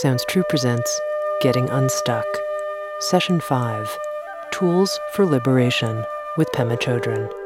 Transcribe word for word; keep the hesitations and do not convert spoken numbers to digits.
Sounds True presents Getting Unstuck, Session five, Tools for Liberation with Pema Chodron.